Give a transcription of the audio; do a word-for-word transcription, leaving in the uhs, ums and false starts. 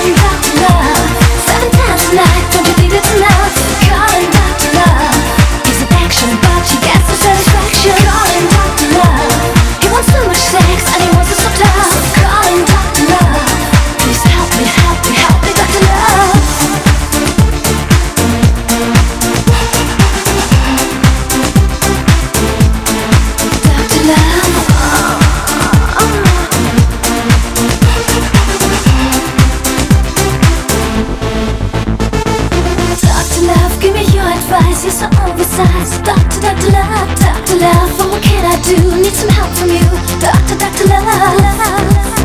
Calling Doctor Love, seven times a night, don't you think it's enough? Calling Doctor Love, gives affection, but she gets no satisfaction. Calling Doctor Love, he wants so much sex and he wants to stop tough. Calling Doctor Love, please help me, help me, help me, Doctor Love. Doctor Love, Doctor Love, give me your advice. You're so oversized. Doctor, Doctor Love, Doctor Love, what can I do? Need some help from you, Doctor, Doctor Love.